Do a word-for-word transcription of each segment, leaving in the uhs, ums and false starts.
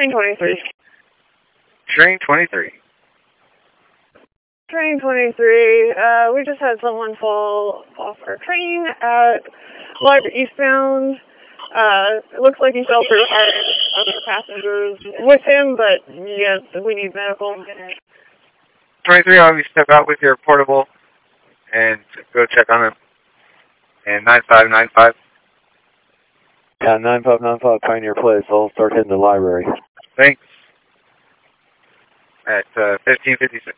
Train twenty-three. Train twenty-three. Train twenty-three, uh, we just had someone fall off our train at Library Eastbound. Uh, it looks like he fell through hard. Other passengers with him, but yes, we need medical. twenty-three, I'll have you step out with your portable and go check on him. And nine five nine five. Yeah, nine five nine five, Pioneer Place. I'll start hitting the library. Thanks. At uh, fifteen fifty-six.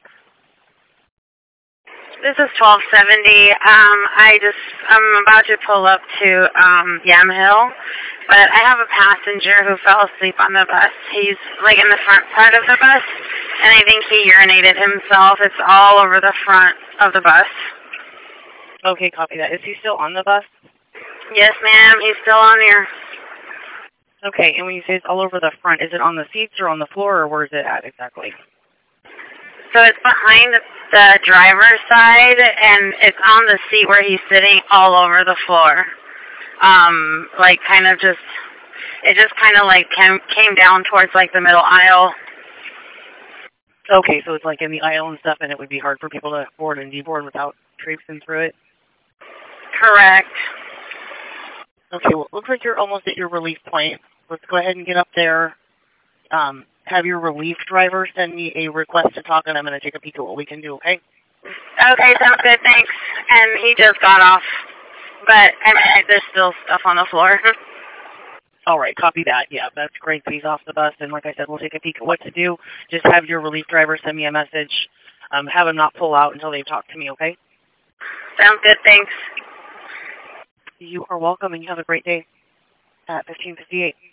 This is twelve seventy. Um, I just, I'm about to pull up to um, Yamhill, but I have a passenger who fell asleep on the bus. He's like in the front part of the bus, and I think he urinated himself. It's all over the front of the bus. Okay, copy that. Is he still on the bus? Yes, ma'am. He's still on there. Okay, and when you say it's all over the front, is it on the seats or on the floor, or where is it at exactly? So it's behind the, the driver's side, and it's on the seat where he's sitting all over the floor. Um, like kind of just, it just kind of like came, came down towards like the middle aisle. Okay, so it's like in the aisle and stuff, and it would be hard for people to board and deboard without traipsing through it? Correct. Okay, well, it looks like you're almost at your relief point. Let's go ahead and get up there. Um, have your relief driver send me a request to talk, and I'm going to take a peek at what we can do, okay? Okay, sounds good, thanks. And he just got off, but I mean, there's still stuff on the floor. All right, copy that. Yeah, that's great. He's off the bus, and like I said, we'll take a peek at what to do. Just have your relief driver send me a message. Um, have him not pull out until they talk to me, okay? Sounds good, thanks. You are welcome, and you have a great day at fifteen fifty-eight.